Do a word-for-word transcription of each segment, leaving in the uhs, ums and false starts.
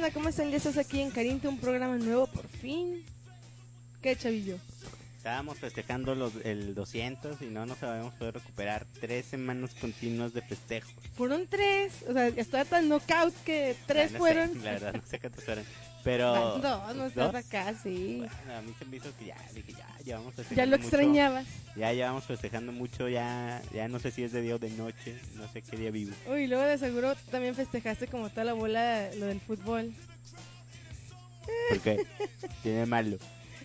banda? ¿Cómo están? Ya estás aquí en Carinto, un programa nuevo por fin. ¿Qué, chavillo? Estábamos festejando los, el doscientos y no nos habíamos podido recuperar tres semanas continuas de festejo. Fueron tres, o sea, estaba tan knockout que tres Ah, no fueron. sé, la verdad, no sé cuántos fueron. Pero. Van dos, no estás ¿dos? acá, sí. Bueno, a mí se me hizo que ya, dije, ya, llevamos festejando Ya lo mucho. extrañabas. Ya llevamos festejando mucho, ya, ya no sé si es de día o de noche, no sé qué día vivo. Uy, luego de seguro también festejaste como toda la bola lo del fútbol. ¿Por qué? Tiene malo.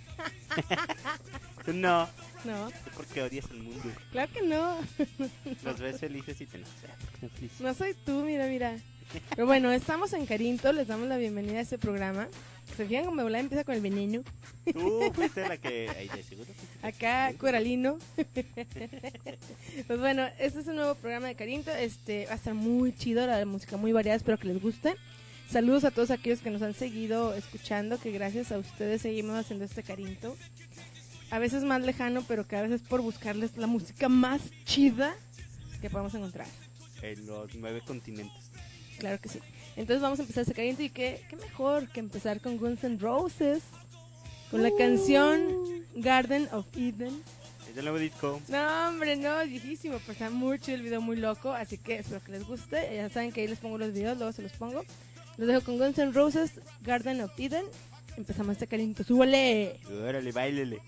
Tú no. No, ¿Tú por qué odias el mundo? claro que no. Los ves felices y te enojas. No feliz. No soy tú, mira, mira. Pero bueno, estamos en Carinto, les damos la bienvenida a este programa. Se fijan como me empieza con el veneno. Tú fuiste la que... Ay, de seguro fuiste la Acá, que- Coralino. Pues bueno, este es un nuevo programa de Carinto. Este va a estar muy chido, la música muy variada, espero que les guste. Saludos a todos aquellos que nos han seguido escuchando, que gracias a ustedes seguimos haciendo este Carinto. A veces más lejano, pero que a veces por buscarles la música más chida que podamos encontrar. En los nueve continentes. Claro que sí. Entonces vamos a empezar este Carinto y qué, qué mejor que empezar con Guns N' Roses, con la Uh. canción Garden of Eden. Es el nuevo disco. No, hombre, no, es viejísimo, pero está muy chido el video, muy loco, así que espero que les guste. Ya saben que ahí les pongo los videos, luego se los pongo. Los dejo con Guns N' Roses, Garden of Eden. Empezamos este Carinto, súbale. Órale, báilele.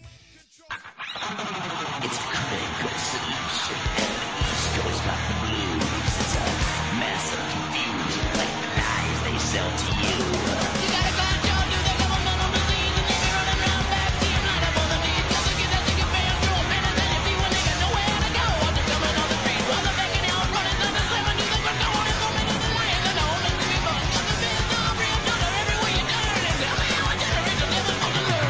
It's a critical solution. East Coast got the blues. It's a mess of confusion, like the lies they sell to you. You gotta go out to the governmental disease, and then you're running around back to your night up on the knees. Just to get that ticket fan through a minute, then you see when they got nowhere to go. While they're coming on the street, while they're backing out, running down the slam, and do the quick go on and so many the lions and the homeless people. Got the biz, the real dollar everywhere you turn, and tell me how a generation never gonna learn.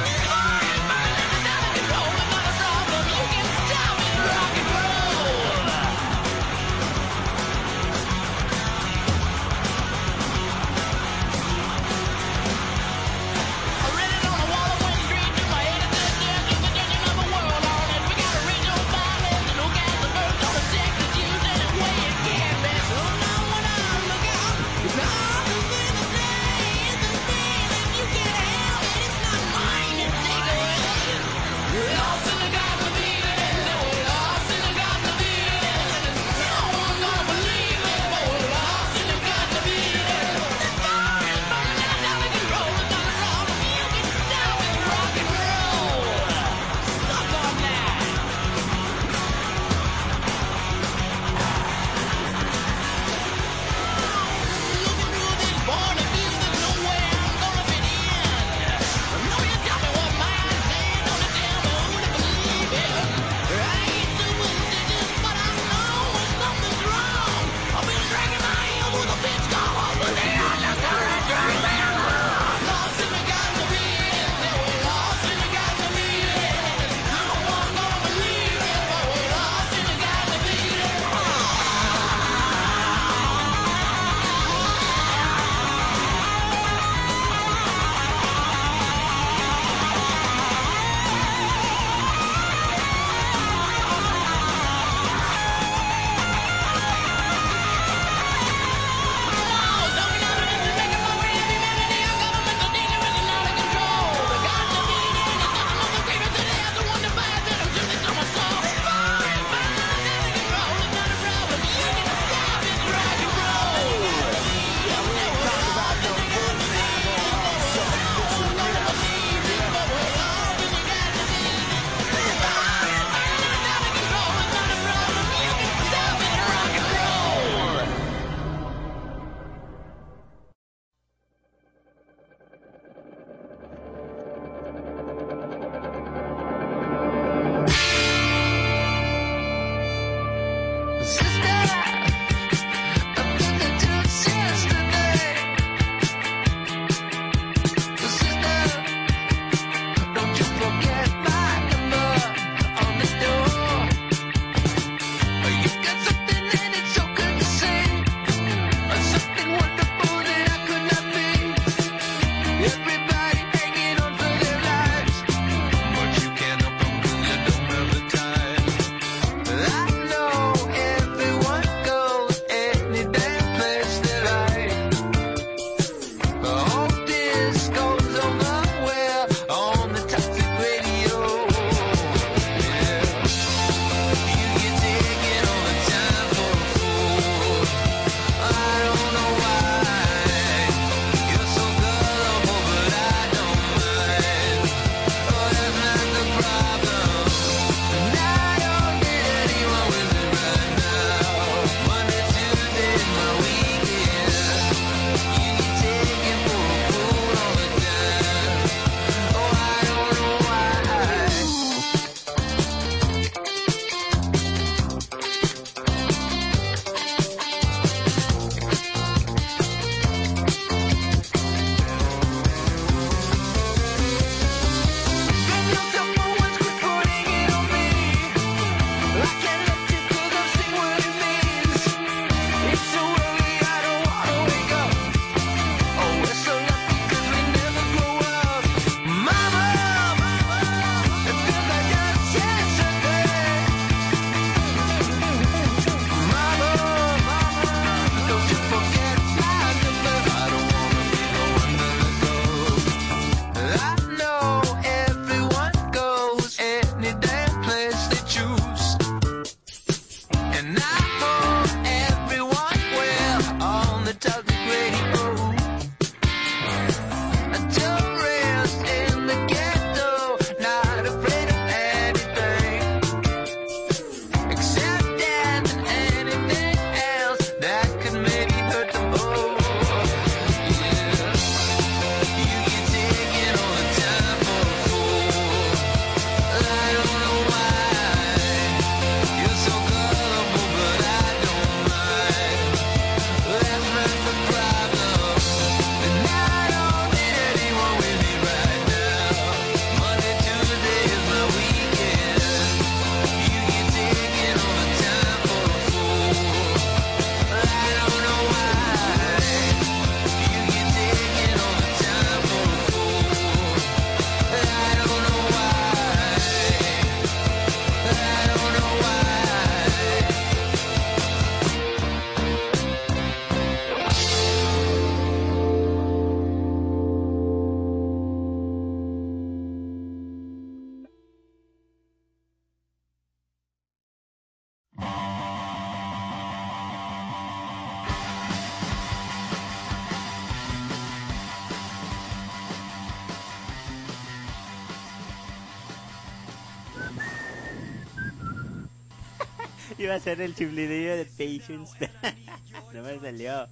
Iba a ser el chiflidillo de Patience. No me salió.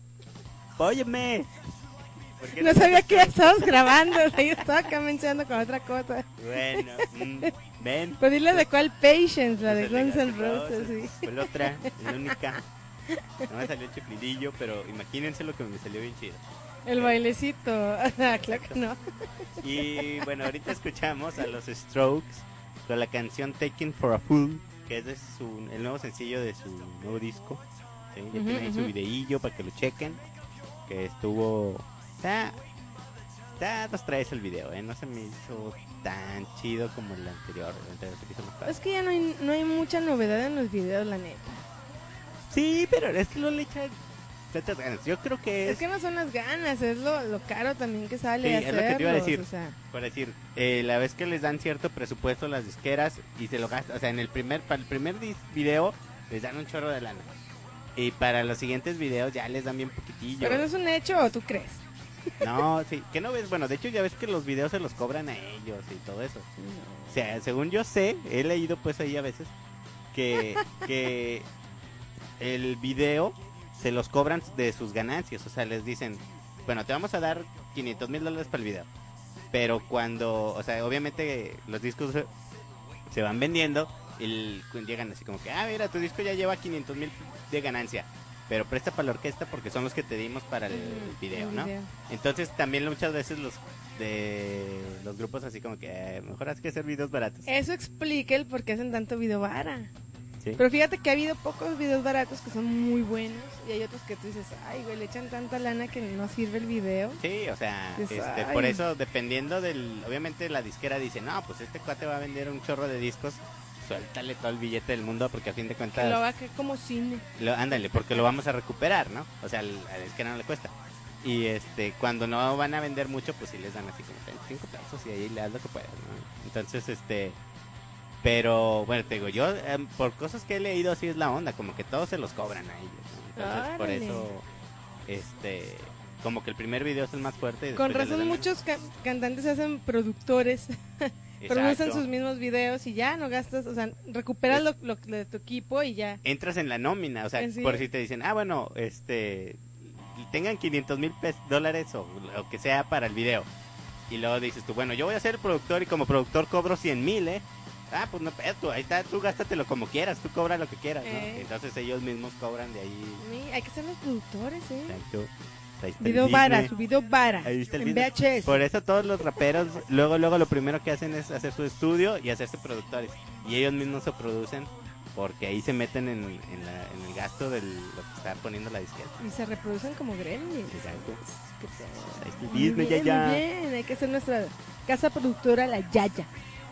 Óyeme. ¿Por qué No me sabía que ya haces estabas grabando, o sea, yo estaba acá mencionando con otra cosa. esto? Bueno, mm, ven. Pero dile de cuál Patience, la de Pues el Guns N' Guns N' Roses, sí. Fue la otra, la única. No me salió el chiflidillo, pero imagínense lo que me salió bien chido. El bailecito, ah, claro que no. Y bueno, ahorita escuchamos a los Strokes con la canción Taken for a Fool, que es de su, el nuevo sencillo de su nuevo disco. ¿Sí? Ya Ujú, tiene ahí su ujú. videillo para que lo chequen. Que estuvo. Está. Está dos tres el video, ¿eh? No se me hizo tan chido como el anterior. El anterior se me hizo más padre. Es que ya no hay, no hay mucha novedad en los videos, la neta. Sí, pero es que no le echan tantas ganas. Yo creo que es. Es que no son las ganas, es lo, lo caro también que sale Sí, a es lo que te iba a hacerlos, decir. o sea. Por decir, eh, la vez que les dan cierto presupuesto a las disqueras y se lo gastan, o sea, en el primer, para el primer dis- video les dan un chorro de lana. Y para los siguientes videos ya les dan bien poquitillo. ¿Pero no es un hecho o tú crees? No, sí, que no ves, bueno, de hecho ya ves que los videos se los cobran a ellos y todo eso. O sea, según yo sé, he leído pues ahí a veces que, que el video se los cobran de sus ganancias. O sea, les dicen, bueno, te vamos a dar quinientos mil dólares para el video. Pero cuando, o sea, obviamente los discos se, se van vendiendo y el- llegan así como que, ah, mira, tu disco ya lleva quinientos mil de ganancia. Pero presta para la orquesta porque son los que te dimos para el Mm, video, el ¿no? video. Entonces también muchas veces los de los grupos así como que eh, mejor hay que hacer videos baratos. Eso explica el por qué hacen tanto video vara. ¿Sí? Pero fíjate que ha habido pocos videos baratos que son muy buenos y hay otros que tú dices, ay, güey, le echan tanta lana que no sirve el video. Sí, o sea, Dices, este, ay. por eso dependiendo del, obviamente la disquera dice, no, pues este cuate va a vender un chorro de discos, suéltale todo el billete del mundo porque a fin de Que cuentas, lo haga que como cine. lo, ándale, porque lo vamos a recuperar, ¿no? O sea, al- a la disquera no le cuesta. Y este, cuando no van a vender mucho, pues sí les dan así como cinco pesos y ahí le das lo que puedas, ¿no? Entonces, este, pero bueno, te digo, yo em, por cosas que he leído así es la onda, como que todos se los cobran a ellos, ¿no? Entonces, por Órale. eso, este, como que el primer video es el más fuerte. y Con después ya le razón dan el- muchos ca- cantantes se hacen productores, producen Exacto. sus mismos videos y ya no gastas, o sea, recuperas lo, lo de tu equipo y ya. Entras en la nómina, o sea, Sí. por si te dicen, ah, bueno, este, tengan quinientos mil dólares o lo que sea para el video. Y luego dices tú, bueno, yo voy a ser el productor y como productor cobro cien mil, ¿eh? Ah, pues no, pedo, tú, ahí está, tú gástatelo como quieras, tú cobra lo que quieras, ¿no? Eh. Entonces ellos mismos cobran de ahí. Sí, hay que ser los productores, ¿eh? Exacto. Ahí está el Video business. vara, su video vara. Ahí está el en business. V H S. Por eso todos los raperos, luego, luego lo primero que hacen es hacer su estudio y hacerse productores. Y ellos mismos se producen porque ahí se meten en, en, la- en el gasto de lo que está poniendo la disquera. Y se reproducen como gremlins. Exacto. Qué pedo. Ahí está el Muy business, bien, ya, ya. muy bien. Hay que ser nuestra casa productora, la Yaya.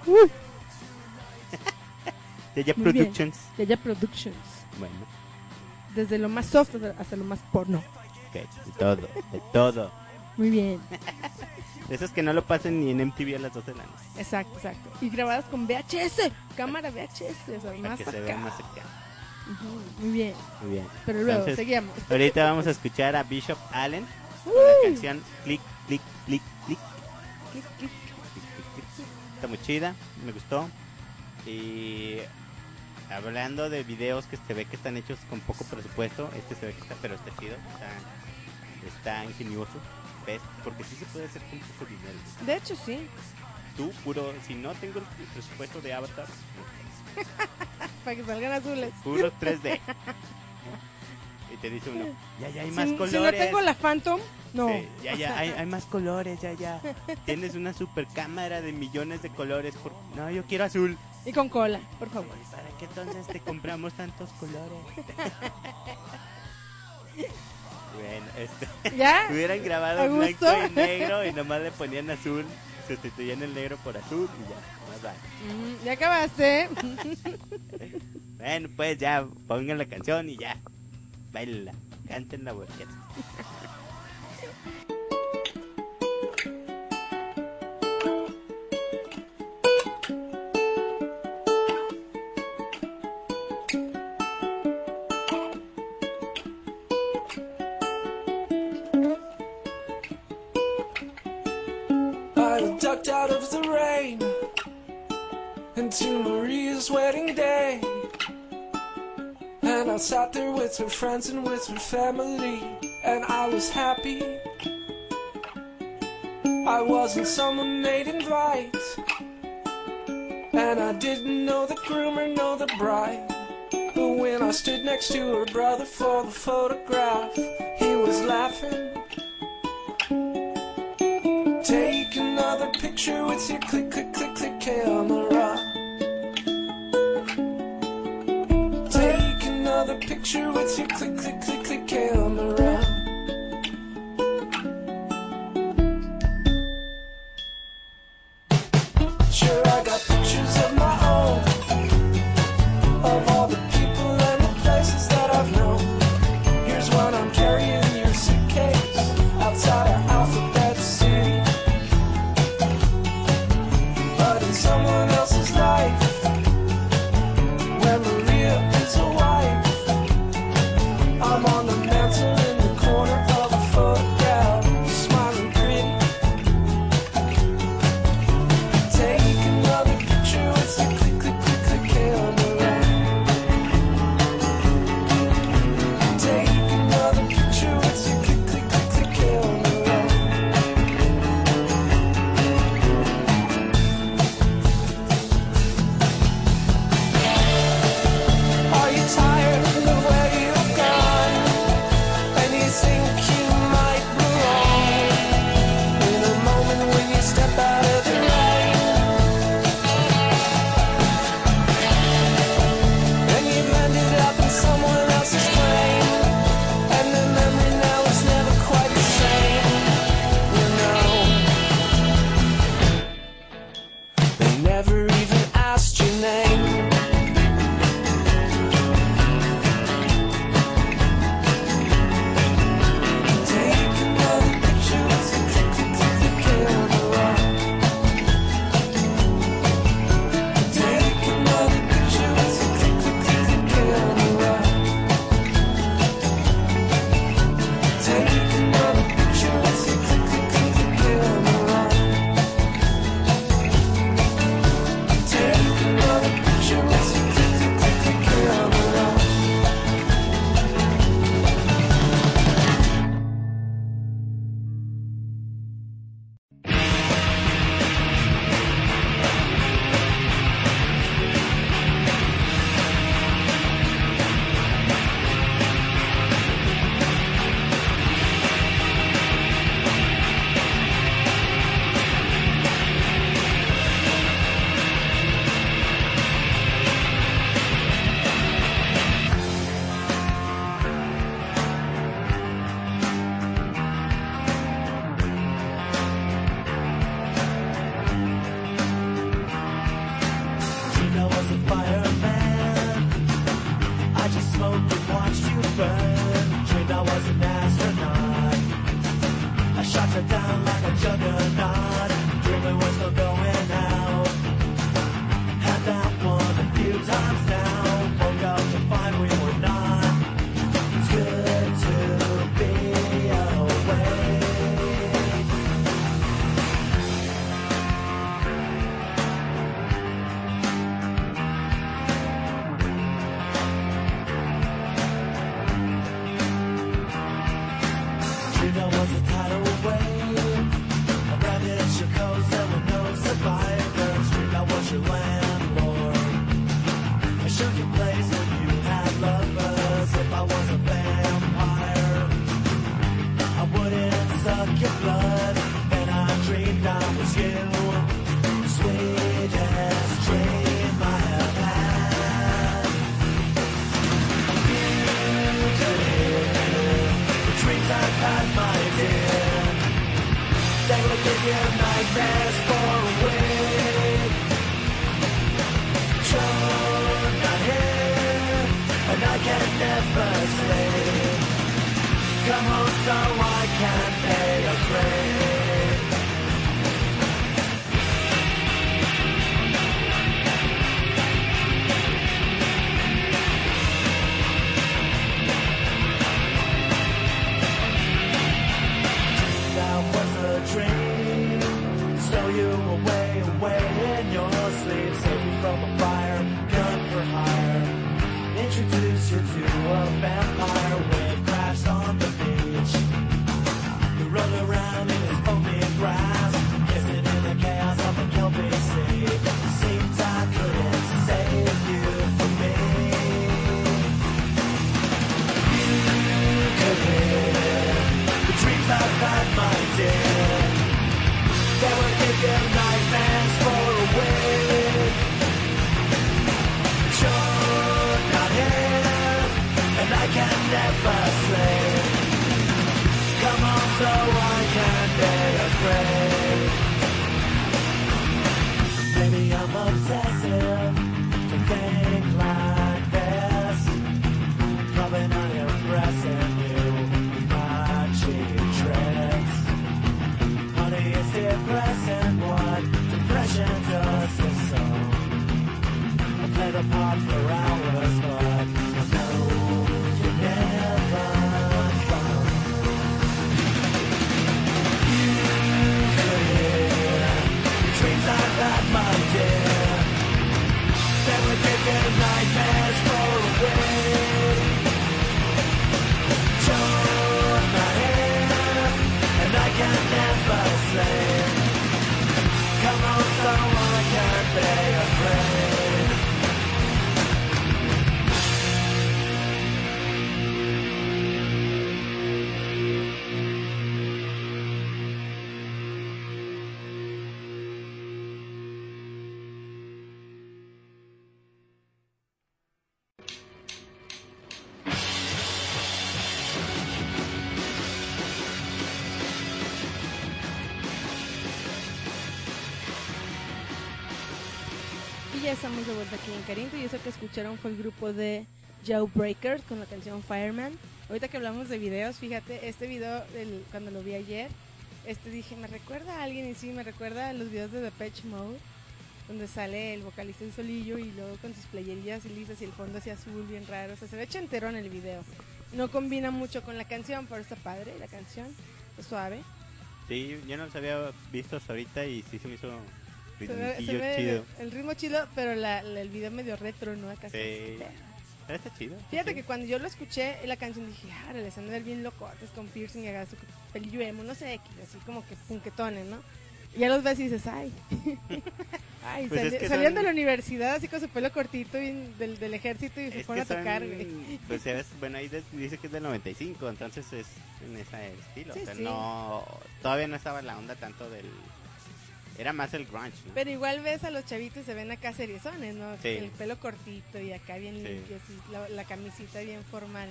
Ya, ya Muy bien. Productions. Yaya Productions. Bueno, Desde lo más soft hasta- hasta lo más porno. ok, de todo, de todo. Muy bien. De esos que no lo pasen ni en M T V a las dos de la noche. Exacto, exacto. Y grabadas con V H S. Cámara V H S. O sea, Para más que se acá. vea más acá. Ujú, muy bien. Muy bien. Pero luego, Entonces, seguimos. ahorita vamos a escuchar a Bishop Allen con la canción Click, Click, Click, Click. Clic, clic. Está muy chida, me gustó. Y hablando de videos que se ve que están hechos con poco presupuesto, este se ve que está, pero está chido, está, está ingenioso, ¿ves? Porque sí se puede hacer con poco dinero. De hecho, sí. Tú, puro, si no tengo el presupuesto de Avatar, Para que salgan azules. puro tres D. Y te dice uno, ya, ya hay más si, colores. si no tengo la Phantom, no. Sí, ya, ya, hay, hay más colores, ya, ya. Tienes una super cámara de millones de colores. Por... No, yo quiero azul. Y con cola, por favor. ¿Para qué entonces te compramos tantos colores? Bueno, este, ¿Ya? hubieran grabado ¿A en blanco gusto? y negro y nomás le ponían azul, sustituían el negro por azul y ya, más vale. Mm, ya acabaste. Bueno, pues ya, pongan la canción y ya, bailenla, cántenla, porque I ducked out of the rain into Maria's wedding day. I sat there with her friends and with her family, and I was happy. I wasn't someone they'd invite, and I didn't know the groom or know the bride. But when I stood next to her brother for the photograph, he was laughing. Take another picture with your click, click, click, click camera. Take another picture with your click, click, click, click camera. Sure, I got pictures of my own, of all the people and the places that I've known. Here's one I'm carrying in your suitcase outside of Alphabet City. But in someone else's life, where Maria is a wife, I'm on the mantle in the corner of a photograph, smiling pretty. Take another picture with your click, click, click, click camera. Take another picture with your click, click, click, click camera. Are you tired of where you've gone, and you think you might belong in a moment when you step out of the rain, and you've ended up in someone else's frame, and the memory now is never quite the same. You know, they never even asked your name. Take another picture with your click, click, click, click camera. Take another picture with your click, click, click, click camera. Take another picture with your click, click, click, click camera. Take another picture with your click, click, click, click camera. Dreamed I was a fireman. I just smoked and watched you burn. Dreamed I was an astronaut. I shot you down like a juggernaut. Dreaming we're still going out. Had that one a few times now. Woke up to find we were not. It's good to be awake. Dreamed I was a tidal wave. A rabbit at your coast, there were no survivors. Dreamed I was your landlord. I shook your place when you had lovers. If I was a vampire, I wouldn't suck your blood. And I dreamed I was you. The sweetest dream I have had. The dreams I've had, my dear, they will give you nightmares for a week. You're not here, and I can never sleep. Come home so I can pay a creep. That was a dream. Stow you away, away in your sleep. Save you from a fire, gun for hire. introduce you to a vampire wave crash on the beach. We run around in his foamy grass, kissing in the chaos of the Kelpie Sea. Seems I couldn't save you from me. You could hear the dreams I've had, my dear. They will give you nightmares for a week. But you're not here, and I can never sleep. Come on, so I can be afraid. Maybe I'm obsessive to think like this. Probably not impressing you with my cheap tricks. Honey, it's depressing what depression does to some. I play the part for hours, but I know you never come. You could hear the dreams I've had, my dear. They would give you nightmares for a week. You're not here, and I can never sleep. Come on, so I can't be afraid. Y ya estamos de vuelta aquí en Carinto y eso que escucharon fue el grupo de Jawbreakers con la canción Fireman. Ahorita que hablamos de videos, fíjate, este video del- cuando lo vi ayer, este dije, me recuerda a alguien y sí, me recuerda a los videos de Depeche Mode, donde sale el vocalista en solillo y luego con sus playerillas lisas y el fondo así azul bien raro, o sea, se ve chantero en el video. No combina mucho con la canción, pero está padre la canción, está suave. Sí, yo no los había visto hasta ahorita y sí se me hizo Se ve, se ritmillo ve chido. el, el ritmo chido, pero la, la- el video medio retro, ¿no? Acá Sí. está- Ah, está chido. Fíjate sí. que cuando yo lo escuché, la canción dije, ah, le están de ver bien locotes con piercing y haga su pelillo emo, no sé, X, así como que punquetones, ¿no? Y ya los ves y dices, ay. Ay, Pues sali- es que salían son- de la universidad así con su pelo cortito y del, del ejército y se Es fueron que a tocar, son- güey. Pues ya ves, bueno, ahí de- dice que es del noventa y cinco, entonces es en ese estilo. Sí, o sea, sí. no, todavía no estaba la onda tanto del... Era más el grunge, ¿no? Pero igual ves a los chavitos, se ven acá seriezones, ¿no? Sí. El pelo cortito y acá bien Sí. limpios y la, la camisita bien formal.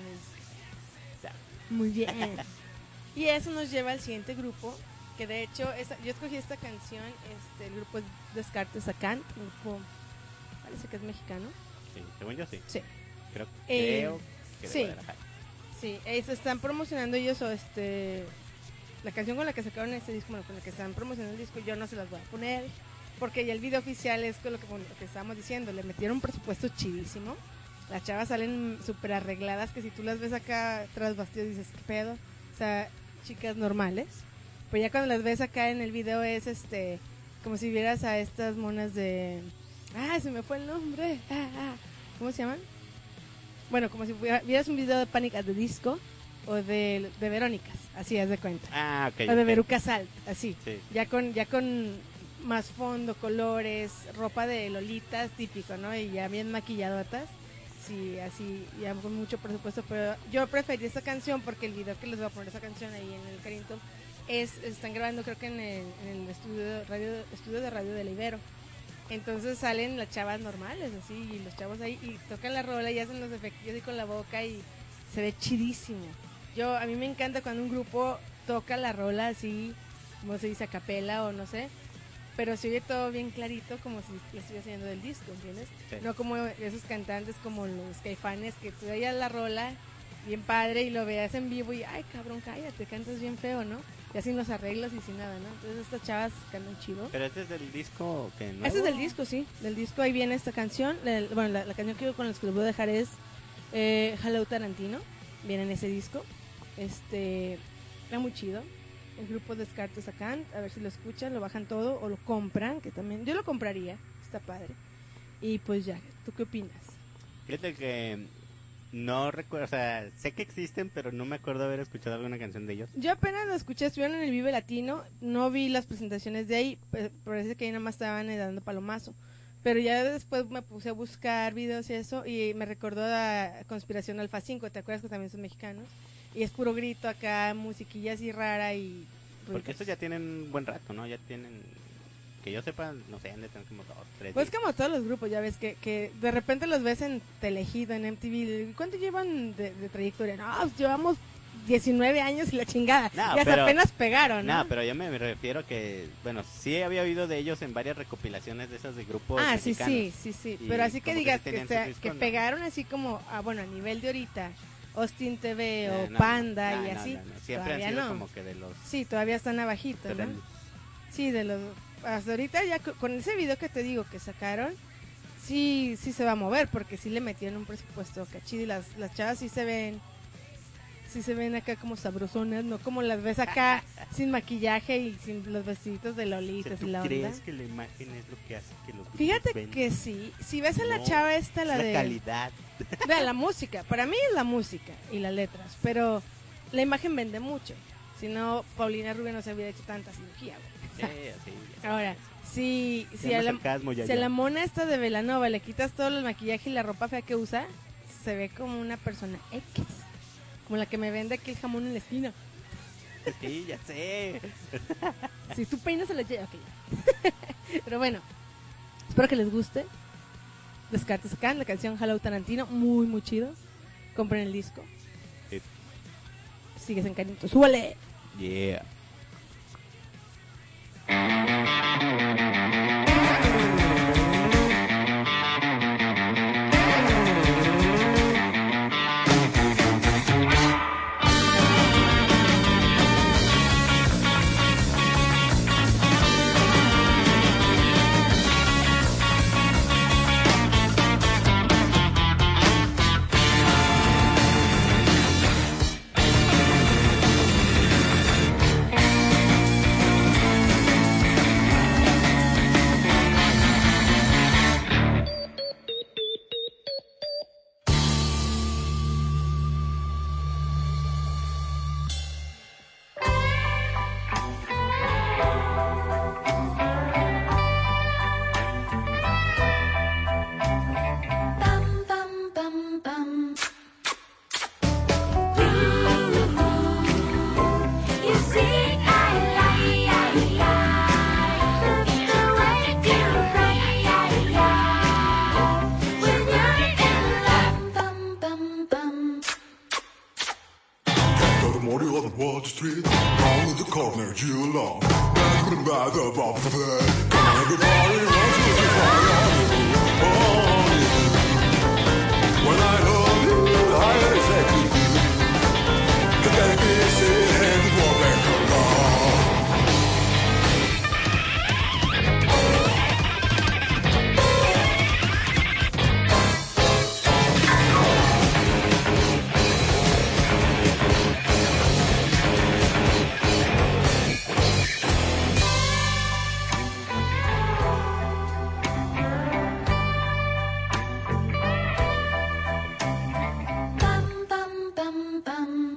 O sea, muy bien. Y eso nos lleva al siguiente grupo, que de hecho, esa- yo escogí esta canción, este, el grupo es Descartes Sacant, un grupo, parece que es mexicano. Sí, según yo sí. Sí. Creo, Eh, creo que de sí. Guadalajara. Sí, eh, se están promocionando ellos o este la canción con la que sacaron este disco, bueno, con la que están promocionando el disco, yo no se las voy a poner porque ya el video oficial es con lo que, con lo que estábamos diciendo, le metieron un presupuesto chidísimo. Las chavas salen súper arregladas que si tú las ves acá tras bastidos dices, ¿qué pedo? O sea, chicas normales. Pero ya cuando las ves acá en el video es este como si vieras a estas monas de ah, se me fue el nombre. Ah, ah. ¿Cómo se llaman? Bueno, como si fuera- vieras un video de Panic at the Disco o de, de Verónicas, así haz de cuenta. Ah, ok. o de ok. Veruca Salt, así. Sí. Ya con ya con más fondo, colores, ropa de lolitas típico, ¿no? Y ya bien maquilladotas. Sí, así, ya con mucho presupuesto, pero yo preferí esta canción porque el video que les voy a poner esa canción ahí en el Carrington es, están grabando creo que en el, en el estudio, de radio, estudio de radio de la Ibero. Entonces salen las chavas normales, así, y los chavos ahí, y tocan la rola y hacen los efectos así con la boca y se ve chidísimo. Yo, a mí me encanta cuando un grupo toca la rola así, como se dice, a capela o no sé, pero se oye todo bien clarito como si le estuviera haciendo del disco, ¿entiendes? Sí. No como esos cantantes como los Caifanes que tú oías la rola bien padre y lo veas en vivo y, ay cabrón, cállate, cantas bien feo, ¿no? Y así los arreglos y sin nada, ¿no? Entonces estas chavas cantan chido. Pero este es del disco que no. Este es del disco, sí. Del disco ahí viene esta canción. El- bueno, la, la canción que yo con la que les voy a dejar es eh, Hello Tarantino. Viene en ese disco. Este, está muy chido. El grupo Descartes Sacant, a ver si lo escuchan, lo bajan todo o lo compran, que también yo lo compraría, está padre. Y pues ya, ¿tú qué opinas? Fíjate que no recuerdo, o sea, sé que existen, pero no me acuerdo haber escuchado alguna canción de ellos. Yo apenas lo escuché, estuvieron en el Vive Latino, no vi las presentaciones de ahí, pe- parece que ahí nada más estaban eh, dando palomazo. Pero ya después me puse a buscar videos y eso, y me recordó a Conspiración Alfa cinco, ¿te acuerdas que también son mexicanos? Y es puro grito acá, musiquilla así rara y... Porque ruidos. estos ya tienen un buen rato, ¿no? Ya tienen, que yo sepa, no sé, han de tener como dos, tres. Pues días. como todos los grupos, ya ves que, que de repente los ves en Telegido, en M T V. ¿Cuánto llevan de, de trayectoria? No, pues llevamos diecinueve años y la chingada. No, y hasta pero- apenas pegaron, ¿no? No, pero yo me refiero que, bueno, sí había oído de ellos en varias recopilaciones de esas de grupos Ah, sí, mexicanos. sí, sí, sí. Y Pero así que como que digas sí que, tenían sea- su disco, que ¿no? pegaron así como, ah, bueno, a nivel de ahorita, Austin T V Eh, o no, Panda no, y no, así. no, no. Siempre han todavía sido no. como que de los Sí, todavía están abajitos, ¿no? terrenos. Sí, de los... Hasta ahorita ya co- con ese video que te digo que sacaron, sí, sí se va a mover porque sí le metieron un presupuesto cachido y las, las chavas sí se ven... Sí se ven acá como sabrosonas, no como las ves acá sin maquillaje y sin los vestiditos de O sea, lolitas ¿tú y la onda. crees que la imagen es lo que hace que los grupos Fíjate vendan? que sí, si ves a la No, chava esta, la es de... calidad. Vea, la música, para mí es la música y las letras, pero la imagen vende mucho. Si no, Paulina Rubio no se hubiera hecho tanta cirugía, güey. Sí, sí, ya Ahora, sabes. si, Ya si, no a es la, sarcasmo, ya, si a ya. la mona esta de Belanova le quitas todo el maquillaje y la ropa fea que usa, se ve como una persona X. Como la que me vende aquí el jamón en la esquina. Sí, ya sé. Si tú peinas se lo lleva, ok. Pero bueno, espero que les guste. Descartes acá la canción Hello Tarantino, muy, muy chido. Compren el disco. Sí. Sigues en Carito, súbale. Yeah. Bum bum bum bum. You see, I lie, I lie. The way you cry, I lie. When you're in love, bum bum bum. Got a morning on Wall Street, down in the corner, you alone. Back by the buffet. Everybody wants to be fire. Oh, yeah. When I love you, I exactly feel. Cause that kiss it and walk back along. Bum bum bum bum.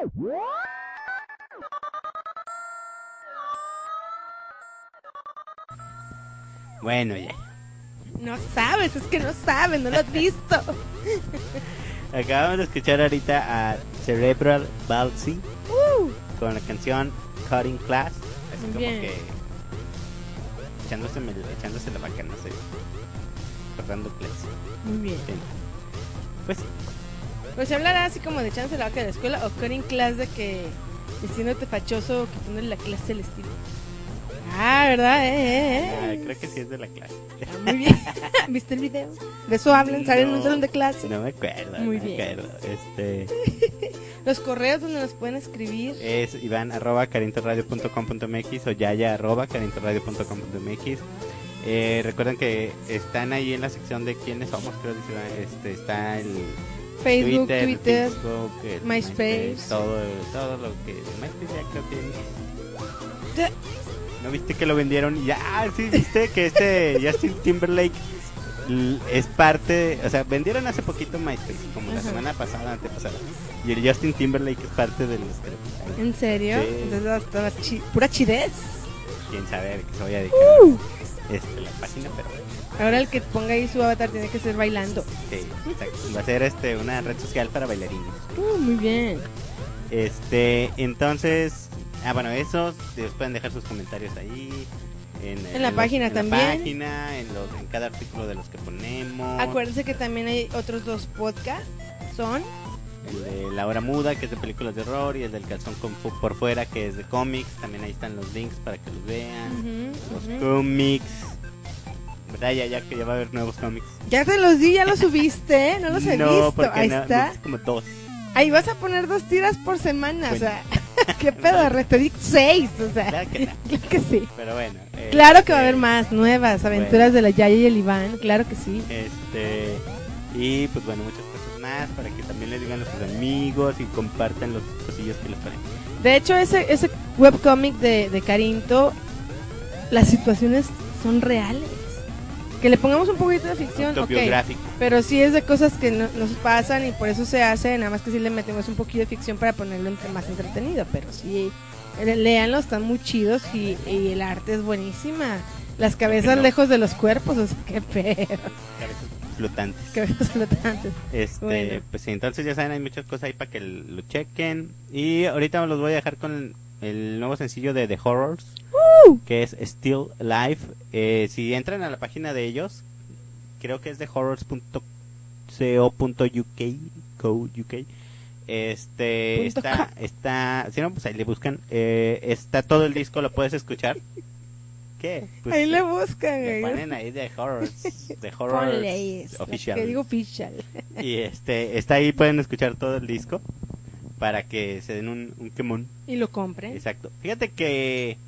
Bueno, ya. No sabes, es que no sabes, no lo has visto. Acabamos de escuchar ahorita a Cerebral Palsy Uh, con la canción Cutting Class. Así Muy como bien. que echándose, echándose la vaca, no sé. Cortando clase. muy bien. Sí. Pues sí. Pues se hablará así como de chance la vaca de la escuela o cutting class de que diciéndote fachoso o quitándole la clase al estilo. Ah, ¿verdad? Eh, eh, Ah, eh. creo que sí es de la clase. Ah, muy bien. ¿Viste el video? De eso hablan, salen en un No, salón de clase. No me acuerdo. Muy no me bien. acuerdo. Este Los correos donde nos pueden escribir. es iván arroba carintoradio punto com punto mx o yaya arroba carintoradio punto com punto mx. Eh, recuerden que están ahí en la sección de quiénes somos, creo que este, está el Facebook, Twitter, Twitter, Facebook, el MySpace. todo, todo lo que MySpace ya creo que ¿no viste que lo vendieron? Y ya, ah, sí, viste que este Justin Timberlake l- es parte, o sea, vendieron hace poquito MySpace, como la Ajá. semana pasada, antepasada. Y el Justin Timberlake es parte de los que ¿En serio? Sí. Entonces va a estar chi- pura chidez. quién sabe a que se vaya a dedicar Uh. este, la página, pero Ahora el que ponga ahí su avatar tiene que ser bailando. sí, exacto. Va a ser este una red social para bailarines. Uh, muy bien. Este, entonces, ah, bueno, eso, ustedes pueden dejar sus comentarios ahí. En, En la página en también. La página, en, los, en cada artículo de los que ponemos. Acuérdense que también hay otros dos podcasts. Son El de La Hora Muda, que es de películas de horror, y el del Calzón con Fu- por fuera, que es de cómics. También ahí están los links para que los vean. ujú, Los ujú. cómics. ¿Verdad? Ya, ya que ya va a haber nuevos cómics. Ya te los di, ya los subiste, ¿eh? No los he no, visto. porque Ahí no, está. es como dos. Ahí vas a poner dos tiras por semana. Bueno. O sea, qué pedo, re, te di seis. O sea, Claro que no. claro que sí. Pero bueno. Claro que va a este, haber más nuevas aventuras de la Yaya y el Iván. Claro que sí. Este, y pues bueno, muchas cosas más para que también le digan a sus amigos y compartan los cosillos que les ponen. De hecho, ese, ese webcomic de, de Carinto, las situaciones son reales. Que le pongamos un poquito de ficción, ok. Autobiográfico. Pero sí es de cosas que no- nos pasan y por eso se hace, nada más que sí le metemos un poquito de ficción para ponerlo entre- más entretenido. Pero sí, eh, léanlo, están muy chidos y, y el arte es buenísima. Las cabezas no. lejos de los cuerpos, o sea, qué pedo. Cabezas flotantes. Cabezas flotantes. Este, Bueno. pues sí, entonces ya saben, hay muchas cosas ahí para que lo chequen. Y ahorita los voy a dejar con el nuevo sencillo de The Horrors, que es Still Life. Eh, si entran a la página de ellos, creo que es the horrors punto co punto u k, co U K. Este, Punto está, está, si no, pues ahí le buscan. Eh, está todo el disco, lo puedes escuchar. ¿Qué? Pues, Ahí le eh, buscan, le güey. ponen ahí The Horrors, The Horrors Ponle ahí, es, Official. Que digo official. Y este, está ahí, pueden escuchar todo el disco para que se den un, un quemón. Y lo compren. Exacto. Fíjate que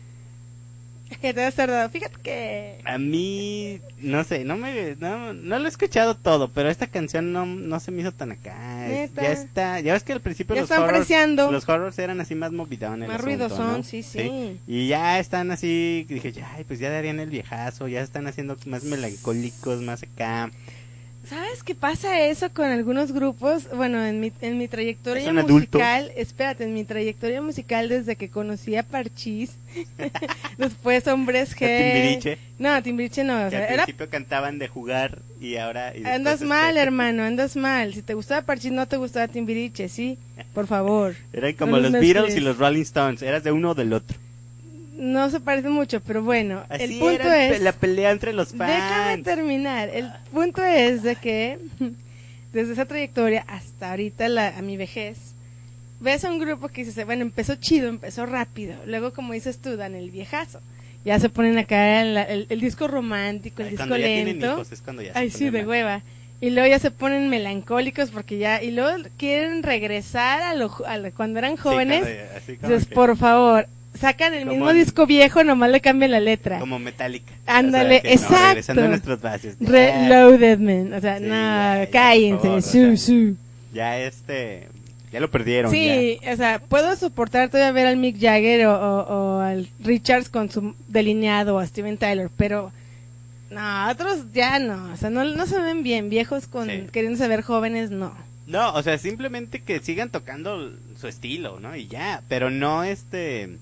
Que te vas a tardado. Fíjate que. a mí, no sé, no me, no, no lo he escuchado todo, pero esta canción no, no se me hizo tan acá. Es- ¿Neta? ya está, ya ves que al principio Ya los están horrors, preciando. los horrors eran así más movidones. Más ruidosón, sí, sí. Y ya están así, dije, ya, ay, pues ya darían el viejazo, ya están haciendo más melancólicos, más acá. ¿Sabes qué pasa eso con algunos grupos? Bueno, en mi, en mi trayectoria Son adultos. musical, espérate, en mi trayectoria musical desde que conocí a Parchís, después Hombres G. A Timbiriche. No, Timbiriche no, o Que sea, al era, principio cantaban de jugar y ahora... y después, andas este, mal, hermano, andas mal. Si te gustaba Parchís, no te gustaba Timbiriche, ¿sí? Por favor. Eran como No los los Beatles mezcles. y los Rolling Stones, eras de uno o del otro. No se parece mucho, pero bueno, Así el punto era es... la pelea entre los fans. Déjame terminar. El punto es de que desde esa trayectoria hasta ahorita la, a mi vejez, ves a un grupo que dices, bueno, empezó chido, empezó rápido. Luego, como dices tú, dan el viejazo. Ya se ponen acá en la- el, el disco romántico, el Ay, disco cuando ya tienen lento. hijos es cuando ya se Ay, pone sí, de mal. hueva. Y luego ya se ponen melancólicos porque ya, y luego quieren regresar a lo, jo- a lo- cuando eran Sí, jóvenes. cuando- así como Dices, que- por favor, sacan el Como mismo en- disco viejo, nomás le cambian la letra. Como Metallica. Ándale, O sea, que no, exacto. regresando a nuestros bases. Ya, Reloaded, man. O sea, Sí, no, ya, ya, cállense. por favor, su, o sea, su. ya este... Ya lo perdieron. Sí, o sea, puedo soportar todavía ver al Mick Jagger o, o, o al Richards con su delineado o a Steven Tyler, pero no, otros ya no. O sea, no, no se ven bien. Viejos con Sí. queriendo ver jóvenes, no. No, o sea, simplemente que sigan tocando su estilo, ¿no? Y ya, pero no este...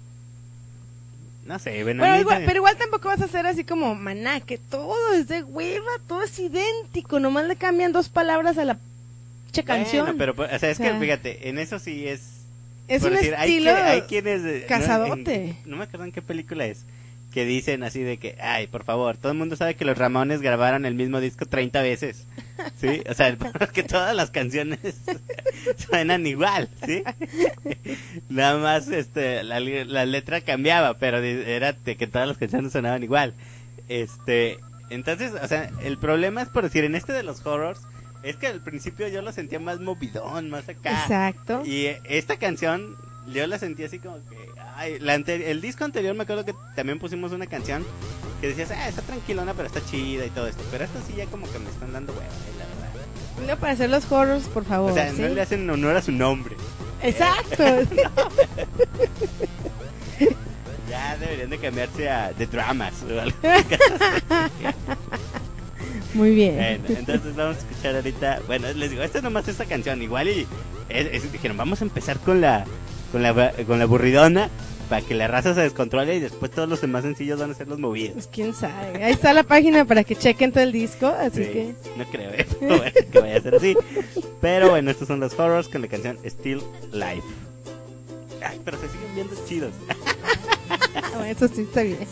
No sé, bueno... Bueno, a mí igual, se- pero igual tampoco vas a hacer así como Maná, que todo es de hueva, todo es idéntico, nomás le cambian dos palabras a la che canción. Bueno, pero, o sea, es O sea, que fíjate, en eso sí es... es por un decir, hay estilo que- hay quienes... eh, no, casadote. en- No, me acuerdo en qué película es, que dicen así de que, ay, por favor, todo el mundo sabe que los Ramones grabaron el mismo disco treinta veces, ¿sí? O sea, porque todas las canciones suenan igual, ¿sí? Nada más, este, la, li- la letra cambiaba, pero di- era de que todas las canciones sonaban igual. Este, entonces, o sea, el problema es por decir, en este de los horrors, es que al principio yo lo sentía más movidón, más acá. Exacto. Y eh, esta canción, yo la sentí así como que... Ay, la ante- el disco anterior me acuerdo que también pusimos una canción que decías, ah, está tranquilona, pero está chida y todo esto. Pero esta sí ya como que me están dando hueva, eh, la verdad. No para hacer los horrors, por favor. O sea, ¿sí? no le hacen honor a su nombre. Exacto. Ya deberían de cambiarse a The Dramas o algo. Muy bien. Bueno, entonces vamos a escuchar ahorita. Bueno, les digo, esta es nomás esta canción. Igual y es- es- dijeron, vamos a empezar con la con la con la aburridona para que la raza se descontrole y después todos los demás sencillos van a ser los movidos. Pues quién sabe. Ahí está la página para que chequen todo el disco, así Sí, que no creo eh, pero bueno, que vaya a ser así. Pero bueno, estos son los horrors con la canción Still Life. Ay, pero se siguen viendo chidos. ah, bueno, eso sí está bien.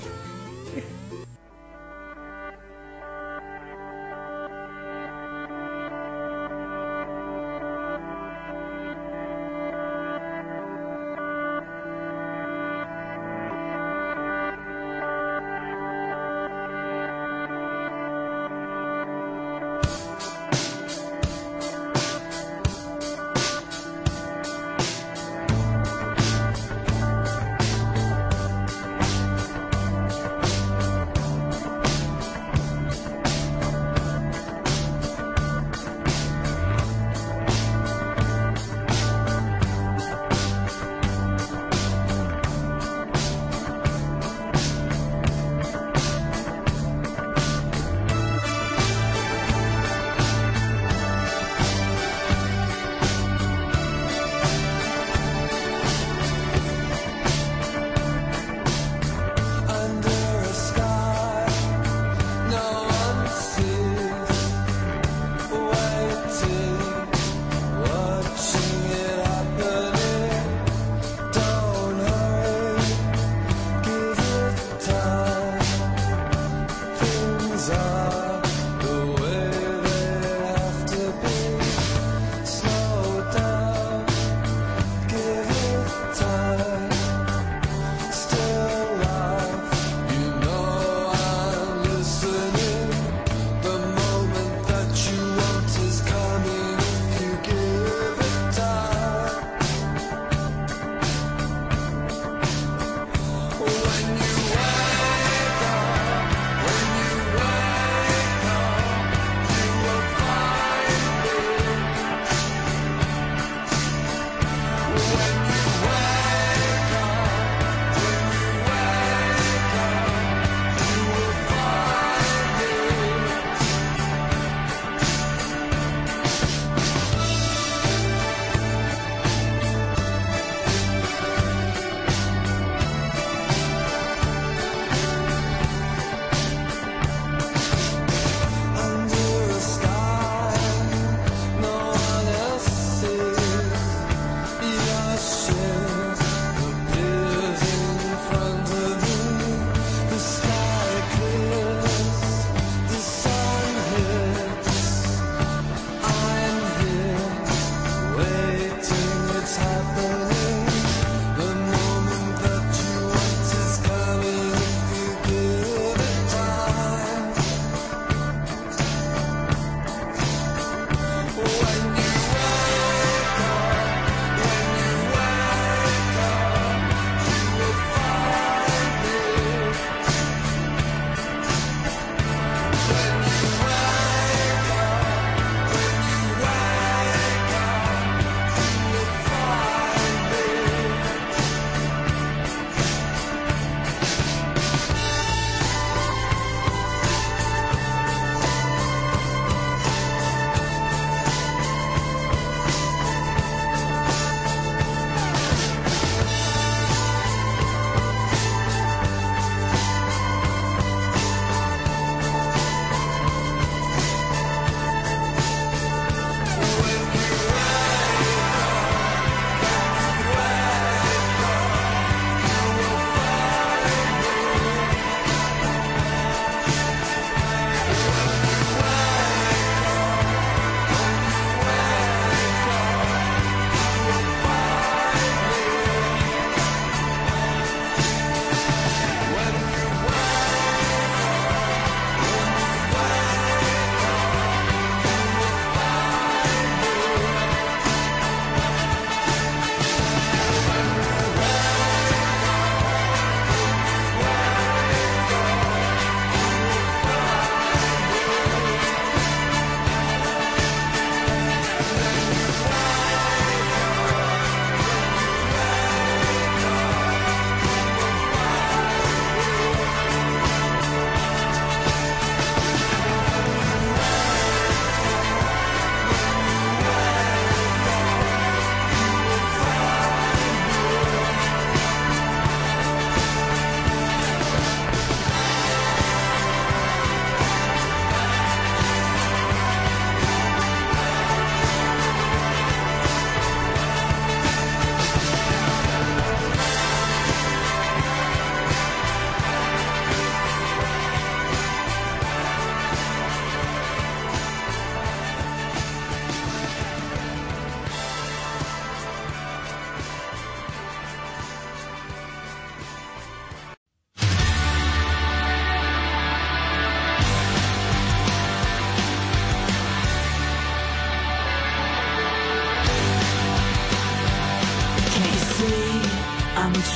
Thank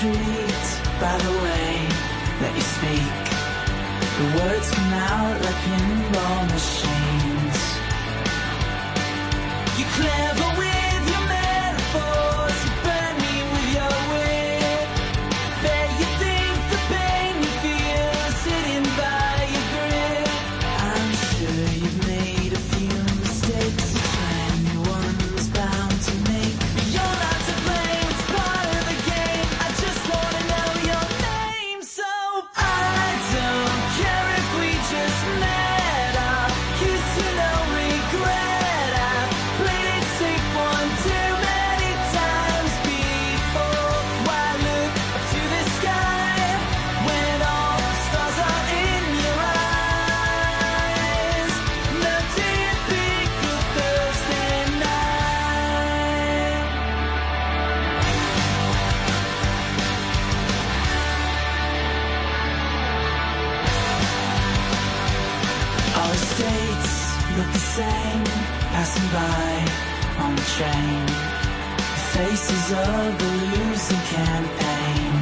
intrigued by the way that you speak. The words come out like pinball machines. You're clever with your metaphors, you burn me with your wit. Bet you think the pain you feel is sitting by your grit. I'm sure you've made a few mistakes, each one anyone was bound to make. You're not to blame, it's part of the game. I just wanna know your name, so I don't care if we just met up. Kiss you, no regret. I played it safe one too many times before. Why look up to the sky when all the stars are in your eyes? No typical Thursday night. All the states look the same, passing by on the train. The faces of the losing campaign.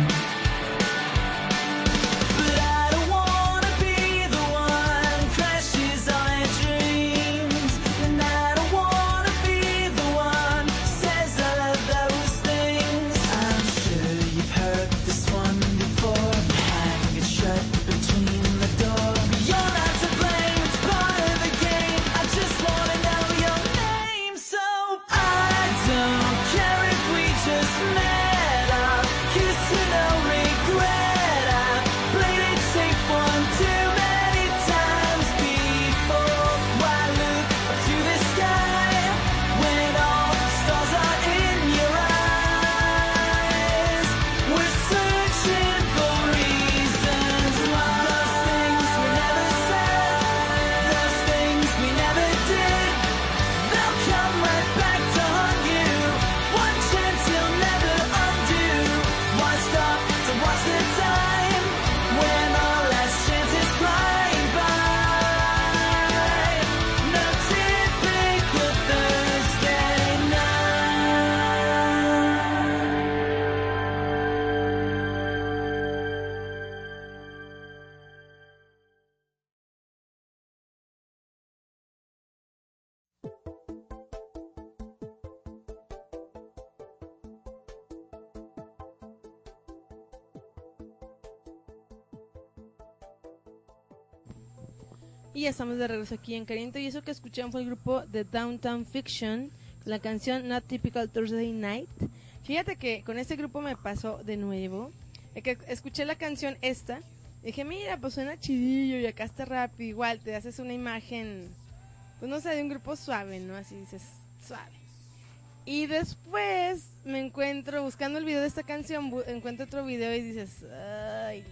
But I don't wanna be the one crashes on your dreams. And I don't wanna be the one says I love those things. I'm sure you've heard this one before. Hang it shut between the door. You're not to blame, it's part of the game. I just wanna know your name, so I don't care if we just met up. Kiss you, no regret. I played it safe one too many times before. Why look up to the sky when all the stars are in your eyes? We're searching for reasons why. Those things we never said, those things we never did, they'll come right back to haunt you. One chance you'll never undo. Why stop to watch the time when our last chance is flying by? No typical Thursday night. Y ya estamos de regreso aquí en Cariento. Y eso que escucharon fue el grupo de Downtown Fiction, la canción Not Typical Thursday Night. Fíjate que con este grupo me pasó de nuevo. De que escuché la canción esta, dije, mira, pues suena chidillo y acá está rap. Igual te haces una imagen, pues no sé, de un grupo suave, ¿no? Así dices, suave. Y después me encuentro, buscando el video de esta canción, bu- encuentro otro video y dices, ay,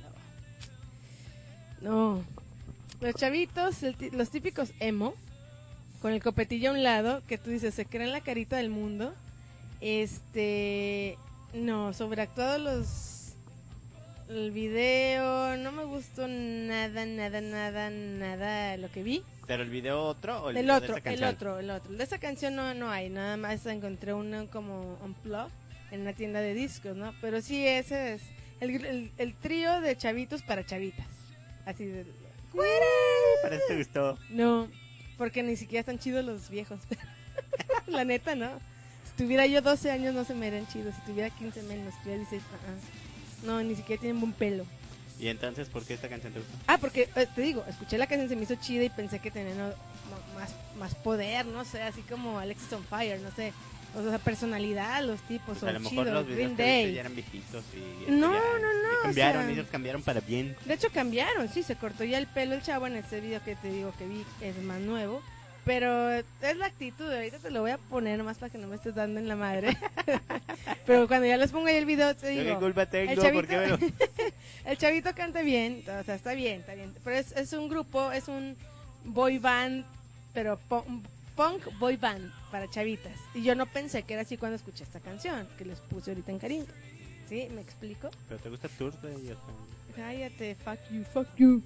no. No. Los chavitos, el ti- los típicos emo, con el copetillo a un lado, que tú dices, se creen la carita del mundo. Este, no, sobreactuados los, el video, no me gustó nada, nada, nada, nada lo que vi. ¿Pero el video otro o el, El video otro, de esa el canción? otro, el otro. De esa canción no, no hay, nada más encontré uno como unplug en una tienda de discos, ¿no? Pero sí, ese es el, el, el trío de chavitos para chavitas. Así de... Para eso te gustó. No, porque ni siquiera están chidos los viejos. La neta, ¿no? Si tuviera yo doce años no se me harían chidos. Si tuviera quince menos, si tuviera dieciséis, uh-uh. No, ni siquiera tienen buen pelo. ¿Y entonces por qué esta canción te gustó? Ah, porque eh, te digo, escuché la canción, se me hizo chida y pensé que tenía no, ma- más, más poder, no sé, así como Alexis on Fire, no sé. O sea, personalidad, los tipos, Pues a lo son mejor chidos, los videos Green que viste Day. ya eran viejitos y... No, ya- no, no, y cambiaron, o sea- ellos cambiaron para bien. De hecho cambiaron, sí, se cortó ya el pelo el chavo en ese video que te digo que vi, es más nuevo. Pero es la actitud, ahorita te lo voy a poner nomás para que no me estés dando en la madre. Pero cuando ya les pongo ahí el video te Yo digo... qué culpa tengo, el ¿por qué me lo- el chavito canta bien, o sea, está bien, está bien. Pero es, es un grupo, es un boy band, pero po- punk boy band para chavitas. Y yo no pensé que era así cuando escuché esta canción, que les puse ahorita en cariño. ¿Sí? ¿Me explico? ¿Pero te gusta Thursday? O sea, Cállate, fuck you, fuck you.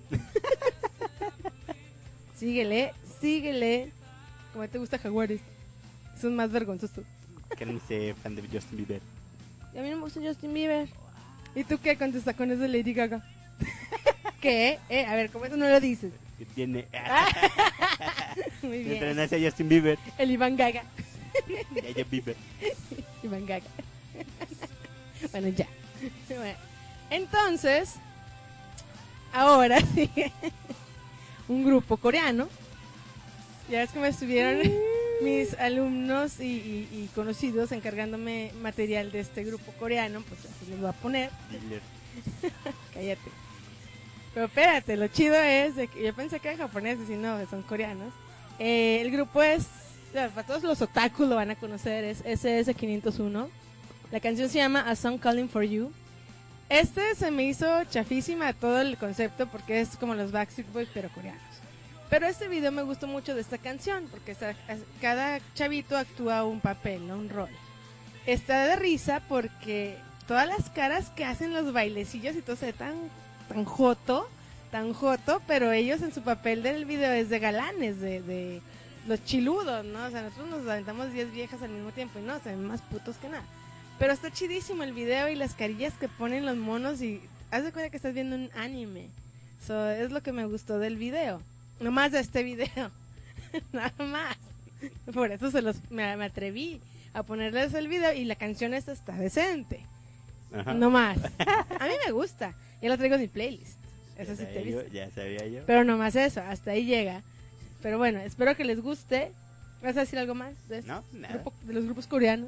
Síguele, síguele. Como te gusta Jaguares. Son más vergonzosos. que no sé, fan de Justin Bieber. Y a mí no me gusta Justin Bieber. ¿Y tú qué contestas con eso de Lady Gaga? ¿Qué? Eh, a ver, ¿cómo eso no lo dices? Que tiene... Muy Que bien. entrenaste a Justin Bieber. El Iván Gaga. Ya, ya, Bieber. Iván Gaga. Bueno, ya. Bueno, entonces, ahora sigue un grupo coreano. Ya ves que me estuvieron mis alumnos y, y- y conocidos encargándome material de este grupo coreano, pues así les voy a poner. Dealer. Cállate. Pero espérate, lo chido es de que yo pensé que eran japoneses y no, son coreanos. Eh, el grupo es, ya, para todos los otakus lo van a conocer, es ese ese quinientos uno. La canción se llama A Song Calling for You. Este se me hizo chafísima todo el concepto porque es como los Backstreet Boys pero coreanos. Pero este video me gustó mucho de esta canción porque esta- cada chavito actúa un papel, ¿no? Un rol. Está de risa porque todas las caras que hacen los bailecillos y todo se ve tan, tan joto, tan joto, pero ellos en su papel del video es de galanes, de, de los chiludos, ¿no? O sea, nosotros nos aventamos diez viejas al mismo tiempo y no, se ven más putos que nada. Pero está chidísimo el video y las carillas que ponen los monos y haz de cuenta que estás viendo un anime. So, es lo que me gustó del video. No más de este video. Nada más. Por eso se los me, me atreví a ponerles el video y la canción esta está decente. Ajá. No más. A mí me gusta. Ya lo traigo en mi playlist. Eso Ya sí te sabía yo, dice. ya sabía yo. Pero no más eso, hasta ahí llega. Pero bueno, espero que les guste. ¿Vas a decir algo más de, este No, nada. grupo- de los grupos coreanos?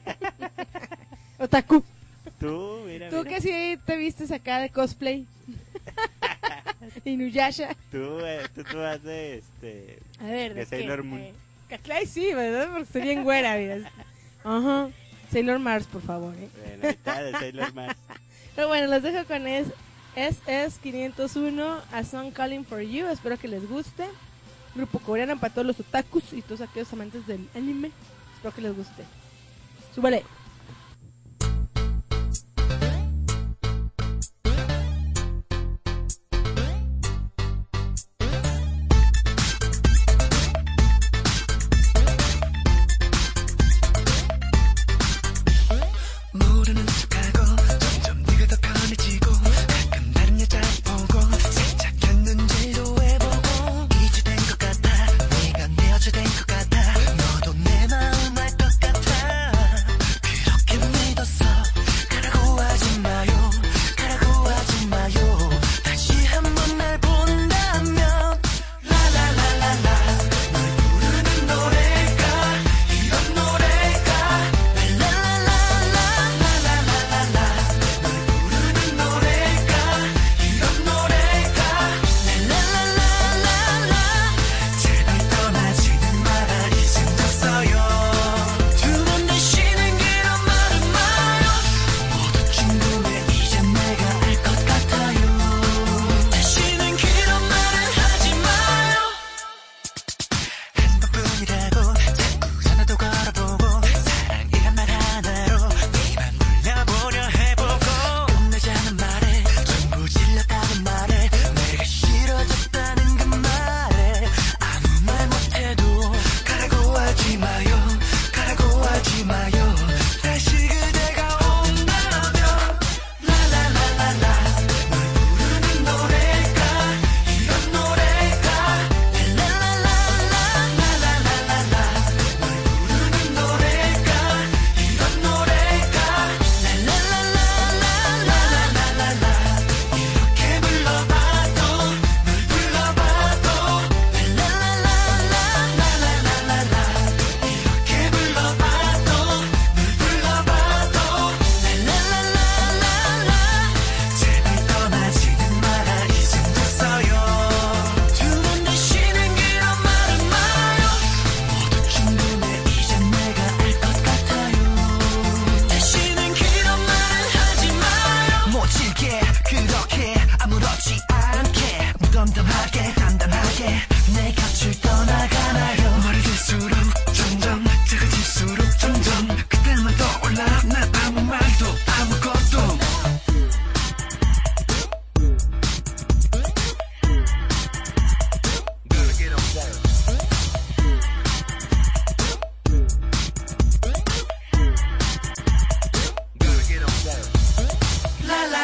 Otaku. Tú, mira, Tú mira. que sí te vistes acá de cosplay. Inuyasha. Tú, eh, tú, tú haces este... A ver, De ¿de Sailor qué? Moon. Eh, Catlay sí, ¿verdad? Porque estoy bien güera, mira. Ajá. Sailor Mars, por favor, ¿eh? Bueno, ahí está, de Sailor Mars. Pero bueno, los dejo con es S S quinientos uno, A Song Calling for You. Espero que les guste. Grupo coreano para todos los otakus y todos aquellos amantes del anime. Espero que les guste. Súbale. 모르는 척하고 점점 네가 더 편해지고 가끔 다른 여자 보고 살짝 했는지도 해보고 이제 된 것 같아 네가 내 여자 된 것 같아 너도 내 마음 알 것 같아 그렇게 믿었어 가라고 하지 마요 가라고 하지 마요 다시 한번 날 본다면 라라라라라 널 부르는 노래가 이런 노래가 제발 떠나지는 마라 이젠 됐어요 두 번 다시는 그런 말은 마요 모두 충분해 이제 내가 알 것 같아요 다시는 그런 말은 하지 마요 한 번뿐이라고 자꾸 전화도 걸어보고 사랑이란 말 하나로 네만 불려보려 해보고 끝내자는 말에 전부 질렸다는 말에 내가 싫어졌다는 그 말에 아무 말 못해도 가라고 하지 마요 가라고 하지 마요 다시 그대가 온다면 라라라라라 널 부르는 노래가 이런 노래가 라라라라라라라라 널 부르는 노래가 이런 노래가 라라라라라라라라 이렇게 불러봐도 널 불러봐도 라라라라라라라라 이렇게 불러봐도 널 불러봐도 라라라라라라 제발 떠나지는 마라 이젠 됐어요 두 번 다시는 그런 말은 마요 모두 충분해 이제 내가 알 것 같아요 다시는 그런 말은 하지 마요 모질게 그렇게 아무렇지 않게 무덤덤하게 단단하게 내 곁을 떠나가나요 말이 될수록 점점 작아질수록 점점 그때만 떠올라 난 아무 말도 아무것도 Gotta get on that. Gotta get on that. La la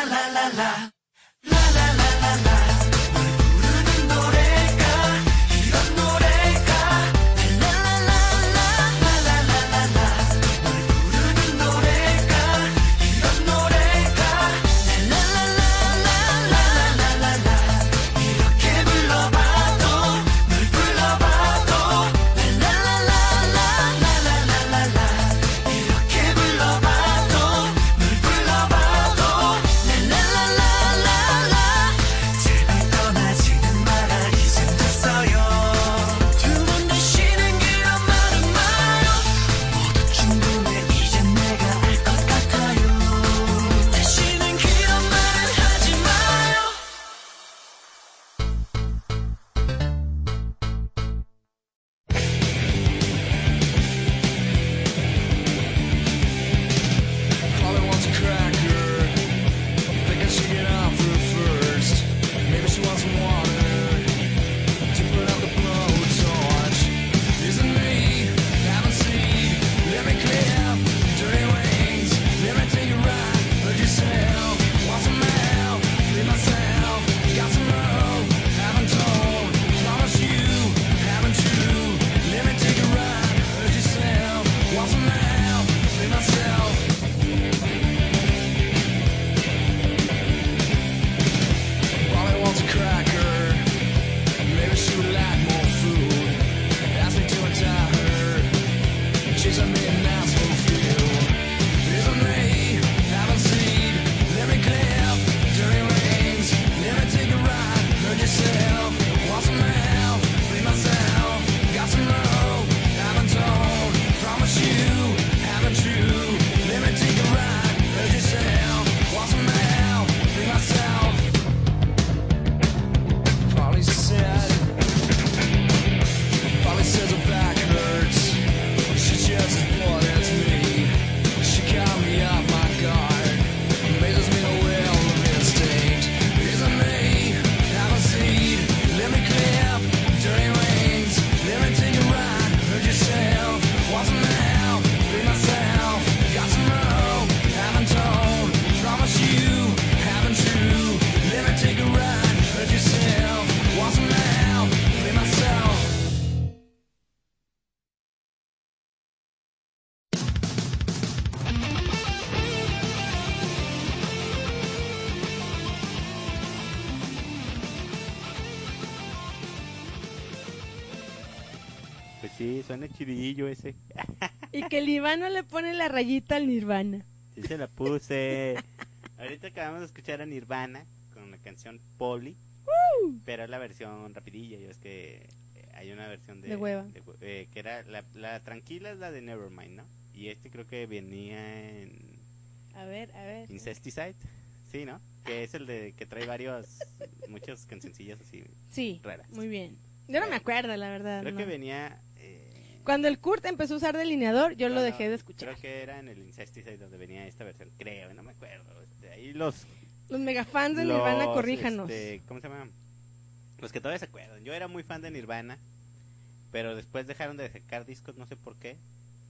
sí, suena chidillo ese. Y que el Ivano le pone la rayita al Nirvana. Sí se la puse. Ahorita acabamos de escuchar a Nirvana con la canción Polly. Pero es la versión rapidilla. Yo es que eh, hay una versión de... De hueva. de hue- eh, que era la, la tranquila es la de Nevermind, ¿no? Y este creo que venía en A ver, a ver. Incesticide. Sí, ¿no? Que es el de que trae varios... muchas cancioncillas así Sí, raras. muy bien. Yo no me acuerdo, la verdad. Creo no. que venía... eh, Cuando el Kurt empezó a usar delineador, yo lo no, dejé no, de escuchar. Creo que era en el Incesticide donde venía esta versión, creo, no me acuerdo. Este, ahí los... Los megafans de los, Nirvana, corríjanos. este, ¿Cómo se llama? Los que todavía se acuerdan. Yo era muy fan de Nirvana, pero después dejaron de sacar discos, no sé por qué.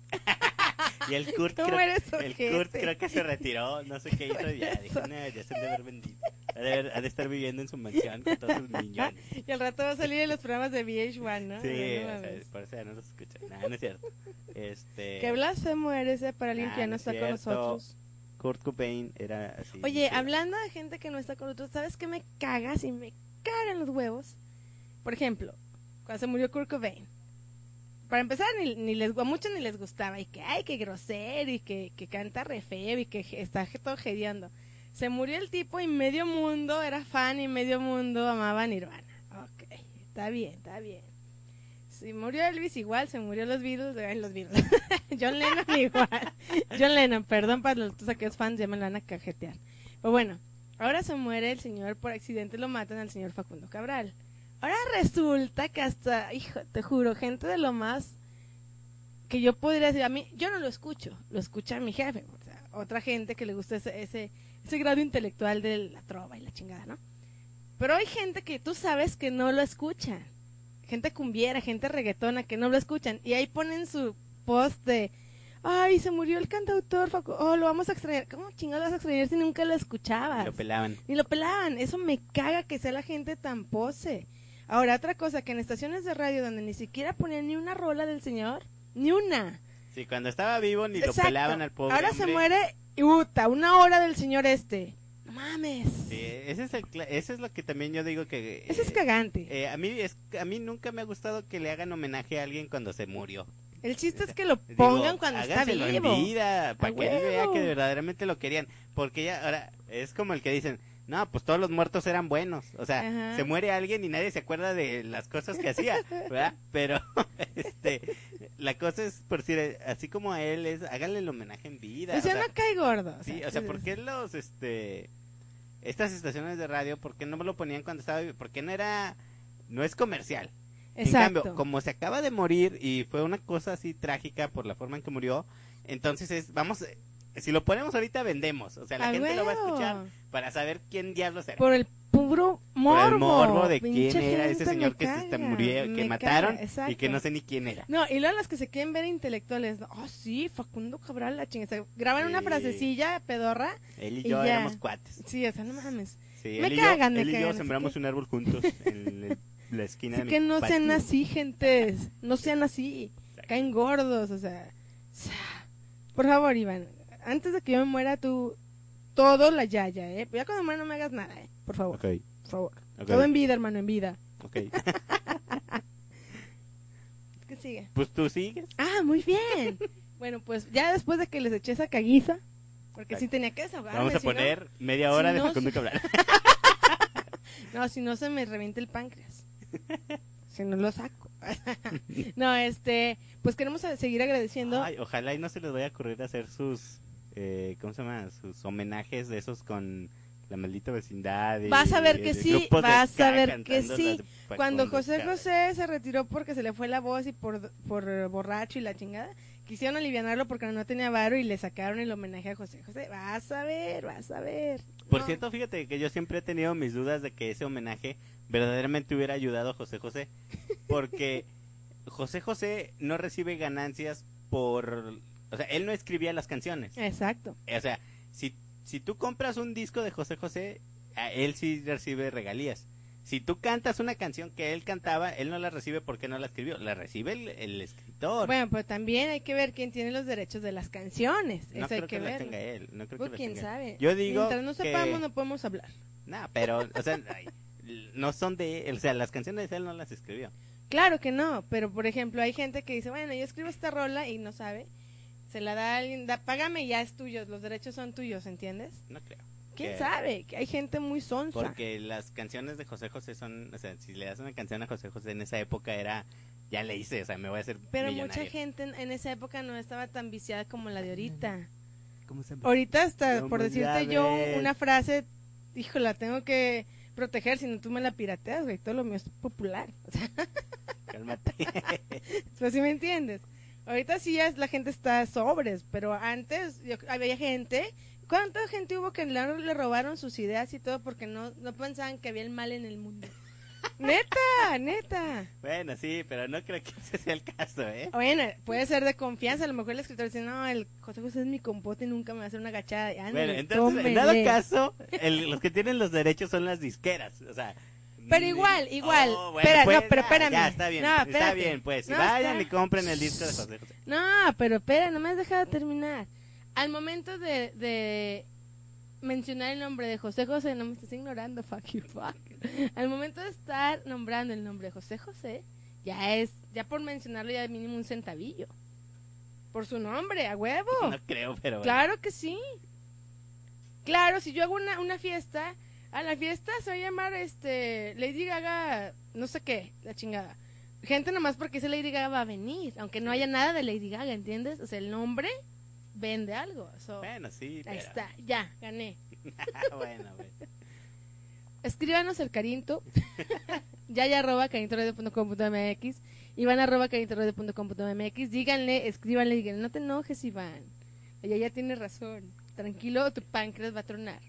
Y el Kurt, ¿Cómo creo, eres el ojete? Kurt creo que se retiró, no sé qué hizo, y ya dijo, no, ya se han de haber vendido. Ha de, haber- ha de estar viviendo en su mansión con todos sus millones. Y al rato va a salir en los programas de V H uno, ¿no? Sí, Ay, no o sea, mames. por eso ya no los escuchan. No, no es cierto. Este, Qué blasfemo eres ese para alguien Ah, que ya no no es está con cierto. nosotros. Kurt Cobain era así. Oye, sí. hablando de gente que no está con nosotros, ¿sabes qué me cagas y me cagan los huevos? Por ejemplo, cuando se murió Kurt Cobain. Para empezar, ni, ni les, a muchos ni les gustaba. Y que, ay, qué grosero, y que, que canta re feo, y que je- está je- todo hediondo. Se murió el tipo y medio mundo era fan y medio mundo amaba a Nirvana. Ok, está bien, está bien. Si murió Elvis igual, se murió los Beatles, ay, los Beatles. John Lennon igual. John Lennon, perdón para los todos aquellos fans, ya me lo van a cajetear. Pero bueno, ahora se muere el señor, por accidente lo matan al señor Facundo Cabral. Ahora resulta que hasta, hijo, te juro, gente de lo más que yo podría decir, a mí, yo no lo escucho, lo escucha mi jefe, o sea, otra gente que le gusta ese, ese, ese grado intelectual de la trova y la chingada, ¿no? Pero hay gente que tú sabes que no lo escucha, gente cumbiera, gente reggaetona que no lo escuchan, y ahí ponen su post de, ay, se murió el cantautor, Facu, oh, lo vamos a extrañar. ¿Cómo chingados lo vas a extrañar si nunca lo escuchabas? Lo pelaban. Ni lo pelaban, eso me caga que sea la gente tan pose. Ahora, otra cosa, que en estaciones de radio donde ni siquiera ponían ni una rola del señor, ni una. Sí, cuando estaba vivo ni Exacto. lo pelaban al pobre Ahora hombre. se muere y puta, una hora del señor este. No mames. Sí, ese es el cla- ese es lo que también yo digo que... Eso es eh, cagante. eh, a mí es a mí nunca me ha gustado que le hagan homenaje a alguien cuando se murió. El chiste es que lo Digo, pongan cuando está háganselo en vivo. vida, para ¡A que él vea huevo! que verdaderamente lo querían. Porque ya, ahora, es como el que dicen, no, pues todos los muertos eran buenos. O sea, Ajá. se muere alguien y nadie se acuerda de las cosas que hacía, ¿verdad? Pero, este, la cosa es, por decir, así como a él es, háganle el homenaje en vida. O sea, no cae gordo. o sí, sea, o sea, sí, ¿por qué los, este, estas estaciones de radio, por qué no me lo ponían cuando estaba vivo? Porque no era, no es comercial. Exacto. En cambio, como se acaba de morir y fue una cosa así trágica por la forma en que murió, entonces es, vamos, eh, si lo ponemos ahorita vendemos, o sea, la ¡A gente lo va a huevo! escuchar para saber quién diablos era. Por el puro morbo. Por el morbo de Pinche quién era ese gente, señor me que se está caga, murió, que me mataron caga, exacto. y que no sé ni quién era. No, y luego las que se quieren ver intelectuales. Ah, oh, sí, Facundo Cabral, la chingada. Graban una Sí. frasecilla pedorra. Él y Y yo ya. éramos cuates. Sí, o sea, no mames. Sí, Me él y cagan, yo, me él y yo cagan, así sembramos que- un árbol juntos en el- la esquina Así de que mi no sean patio. así, gentes. No sean así. Exacto. Caen gordos, o sea. Por favor, Iván, antes de que yo me muera, tú. Todo la yaya, ¿eh? Ya cuando me muera no me hagas nada, ¿eh? Por favor, Ok, por favor. ok, Todo en vida, hermano, en vida. ok. ¿Qué sigue? Pues tú sigues. Ah, muy bien. Bueno, pues ya después de que les eché esa caguiza, porque sí Exacto. tenía que desahogarme. Vamos a si no- poner media hora si de no- Facundo Cabral. No, si no se me revienta el páncreas. Si no lo saco. No, este, pues queremos a- seguir agradeciendo. Ay, ojalá y no se les vaya a ocurrir hacer sus, eh, ¿cómo se llama? Sus homenajes de esos con la maldita vecindad. y- Vas a ver que y sí, grupos de vas ska a ver que cantando sí. las de Cuando Facundo José Cabral. José se retiró porque se le fue la voz y por, por eh, borracho y la chingada, quisieron alivianarlo porque no tenía varo y le sacaron el homenaje a José José. Vas a ver, vas a ver. Por No. cierto, fíjate que yo siempre he tenido mis dudas de que ese homenaje verdaderamente hubiera ayudado a José José. Porque José José no recibe ganancias por... O sea, él no escribía las canciones. Exacto. O sea, si, si tú compras un disco de José José, a él sí recibe regalías. Si tú cantas una canción que él cantaba, él no la recibe porque no la escribió, la recibe el, el escritor. Bueno, pero también hay que ver quién tiene los derechos de las canciones. no Eso hay creo que que, las ver. tenga él, no creo Pues que las quién tenga. sabe. Yo digo Mientras no que- sepamos, no podemos hablar. No, pero, o sea, ay, no son de él, o sea, las canciones de él no las escribió. Claro que no, pero por ejemplo hay gente que dice, bueno, yo escribo esta rola y no sabe, se la da a alguien, da, págame y ya es tuyo, los derechos son tuyos, ¿entiendes? No creo. ¿Quién Que- sabe? Que hay gente muy sonsa. Porque las canciones de José José son, o sea, si le das una canción a José José en esa época era, ya le hice, o sea, me voy a hacer Pero millonario. mucha gente en, en esa época no estaba tan viciada como la de ahorita. ¿Cómo se llama? Ahorita hasta No, por pues, ya decirte yo ves. una frase, hijo, la tengo que proteger, si no tú me la pirateas, güey, todo lo mío es popular. O sea, Cálmate. pues si me entiendes. Ahorita sí ya es- la gente está sobres, pero antes yo, había gente, ¿cuánta gente hubo que le, le robaron sus ideas y todo porque no, no pensaban que había el mal en el mundo? Neta, neta. Bueno, sí, pero no creo que ese sea el caso, ¿eh? Bueno, puede ser de confianza, a lo mejor el escritor dice, no, el José José es mi compote y nunca me va a hacer una gachada. Y, ándale, Bueno, entonces, en tómele. dado caso, el- los que tienen los derechos son las disqueras, o sea... Pero mm, igual, igual. oh, bueno, Espera, pues, no, pero ah, espérame. Ya, está bien, No, está espérate. bien, pues, si No, vayan está- y compren el disco de José José. No, pero espera, no me has dejado terminar. Al momento de, de mencionar el nombre de José José, no me estás ignorando, fuck you, fuck. Al momento de estar nombrando el nombre de José José, ya es, ya por mencionarlo ya mínimo un centavillo. Por su nombre, a huevo. No creo, pero... bueno. Claro que sí. Claro, si yo hago una, una fiesta, a la fiesta se va a llamar este Lady Gaga, no sé qué, la chingada. Gente nomás porque ese Lady Gaga va a venir, aunque no haya nada de Lady Gaga, ¿entiendes? O sea, el nombre vende algo. So, Bueno, sí, ahí pero... está, ya, gané. bueno, bueno. Escríbanos el carinto, yaya arroba carintoradio punto com punto mx, Iván arroba carintoradio punto com punto mx, díganle, escríbanle, díganle, no te enojes, Iván. Ella ya tiene razón. Tranquilo, tu páncreas va a tronar.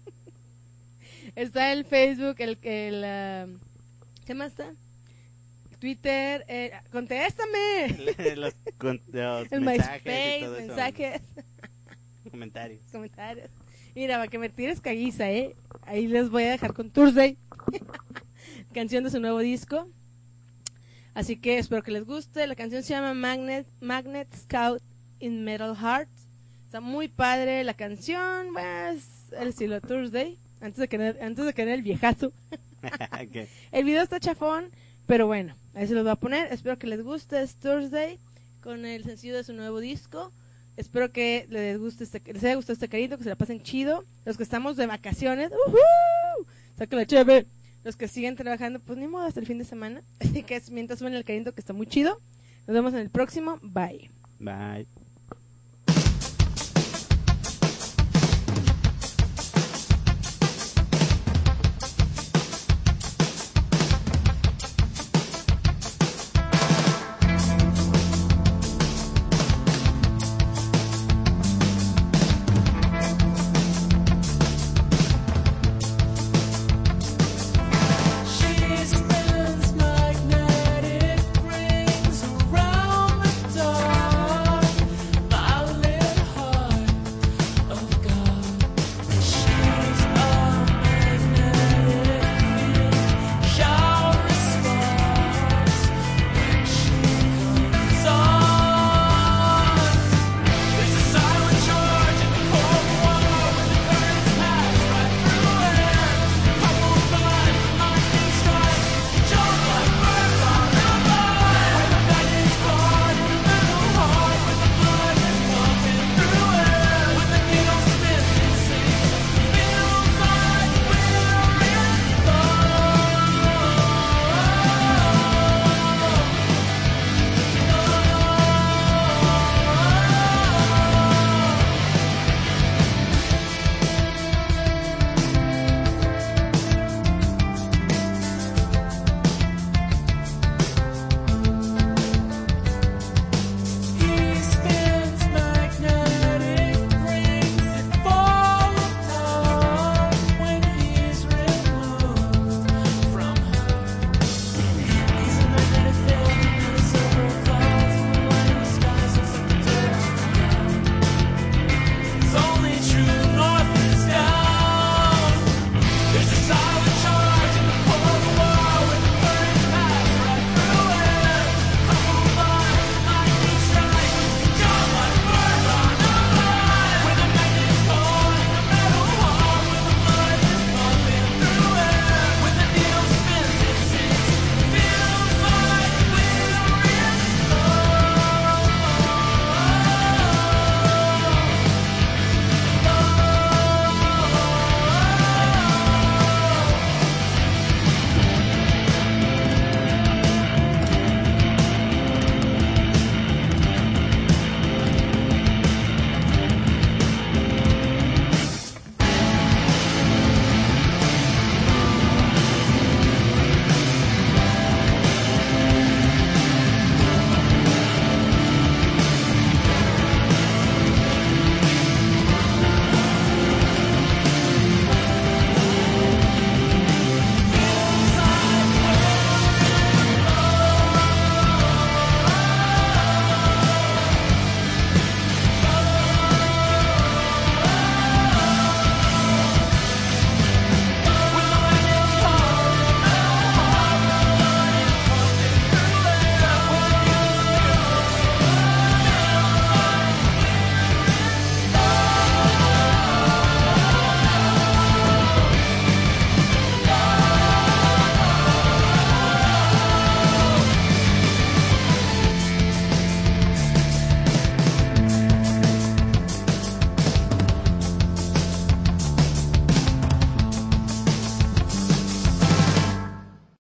Está el Facebook, el... el ah, ¿qué más está? Twitter, eh, contéstame. los, con- los El mensajes y MySpace, todo eso. mensajes, Comentarios. comentarios. Mira, para que me tires caguiza, ¿eh? Ahí les voy a dejar con Thursday, canción de su nuevo disco. Así que espero que les guste. La canción se llama Magnet, Magnet Scout in Metal Heart. Está muy padre la canción, pues, el estilo Thursday, antes de que antes de que el viejazo. Ok. El video está chafón, pero bueno, ahí se los voy a poner. Espero que les guste. Es Thursday con el sencillo de su nuevo disco. Espero que les guste este, les haya gustado este carito, que se la pasen chido. Los que estamos de vacaciones, ¡uhú! Saca la cheve. Los que siguen trabajando, pues ni modo, hasta el fin de semana. Así que es mientras suben el carito, que está muy chido. Nos vemos en el próximo. Bye. Bye.